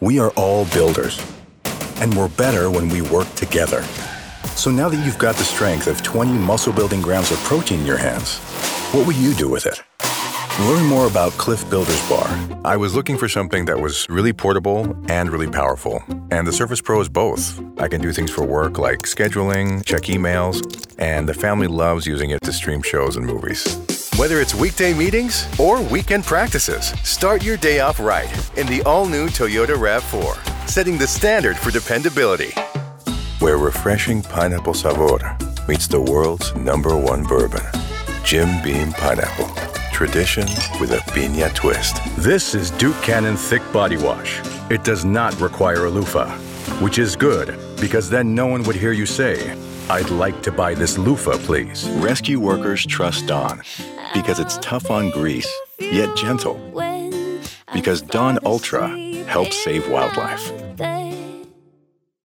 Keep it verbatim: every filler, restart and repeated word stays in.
We are all builders, and we're better when we work together. So now that you've got the strength of twenty muscle-building grams of protein in your hands, what will you do with it? Learn more about Cliff Builders Bar. I was looking for something that was really portable and really powerful, and the Surface Pro is both. I can do things for work like scheduling, check emails, and the family loves using it to stream shows and movies. Whether it's weekday meetings or weekend practices, start your day off right in the all-new Toyota RAV four, setting the standard for dependability. Where refreshing pineapple sabor meets the world's number one bourbon, Jim Beam Pineapple. Tradition with a piña twist. This is Duke Cannon Thick Body Wash. It does not require a loofah, which is good because then no one would hear you say, "I'd like to buy this loofah, please." Rescue workers trust Dawn because it's tough on grease, yet gentle. Because Dawn Ultra helps save wildlife.